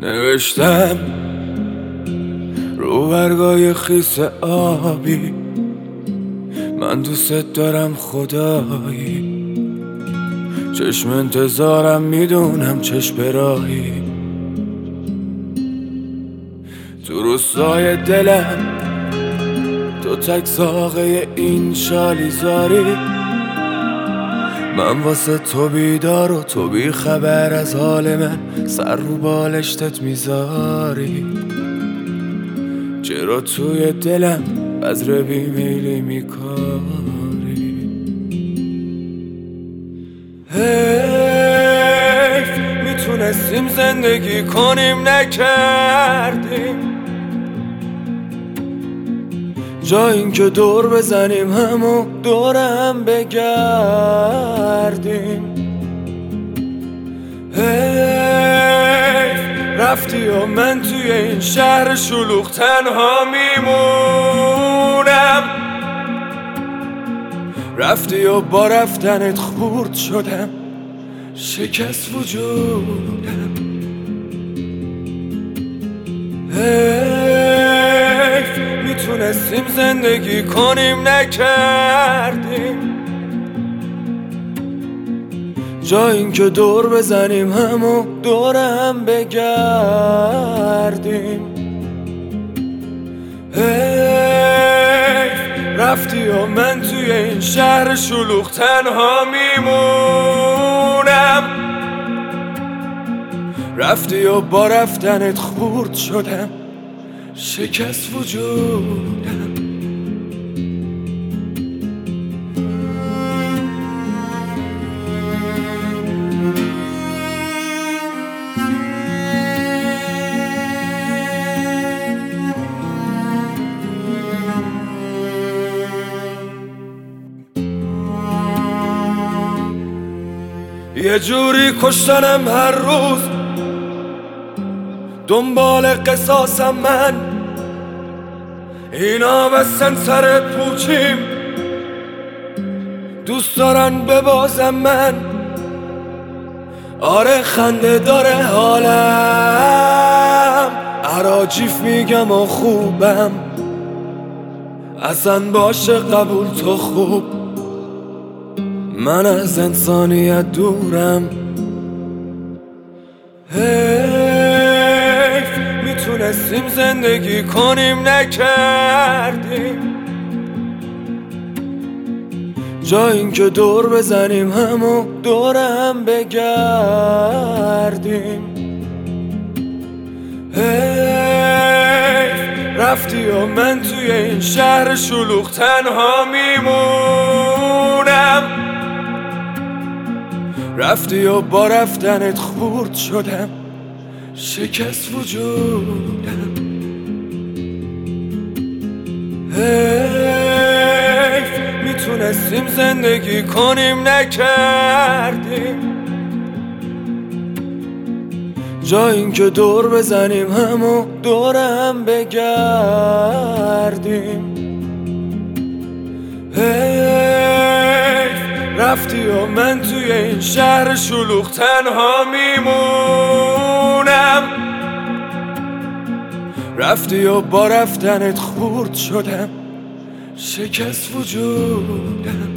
نوشتم رو برگای خیس آبی، من دوست دارم خدایی، چشم انتظارم میدونم چشم راهی، تو روستای دلم تو تک ساقه این شالیزاری، من واسه تو بیدار و تو بی خبر از حال من، سر رو بالشتت میذاری، چرا توی دلم بذر بیمیلی میکاری؟ حیف میتونستیم زندگی کنیم نکردیم، جا این که دور بزنیم همو دورم بگردیم. حیف رفتی و من توی این شهر شلوغ تنها میمونم، رفتی و با رفتنت خورد شدم، شکست وجودم. حیف میتونستیم زندگی کنیم نکردیم، جا این که دور بزنیم همو دورم بگردیم. حیف رفتی و من توی این شهر شلوغ تنها میمونم، رفتی و با رفتنت خورد شدم، شکست وجودم. یه جوری کشتنم هر روز، دنبال قصاصم من، اینا بستن سر پوچیم، دوست دارن ببازم من. آره خنده داره حالم، عراجیف میگم و خوبم، اصلا باشه قبول تو خوب، من از انسانیت دورم. حیف میتونستیم زندگی کنیم نکردیم، جا این که دور بزنیم همو دورم بگردیم. حیف رفتی و من توی این شهر شلوغ تنها میمونم، رفتی و با رفتنت خورد شدم، شکست وجودم. حیف میتونستیم زندگی کنیم نکردیم، جا این که دور بزنیم همو دورم بگردیم. رفتی و من توی این شهر شلوغ تنها میمونم، رفتی و با رفتنت خورد شدم، شکست وجودم.